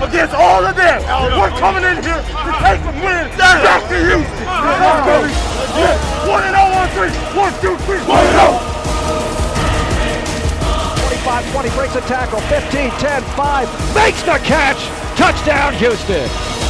against all of them. We're coming in here to take a win back to Houston. Let's go. 1-0 on 3. 1, 2, 3. 1-0. 25-20 breaks a tackle. 15-10-5 makes the catch. Touchdown, Houston.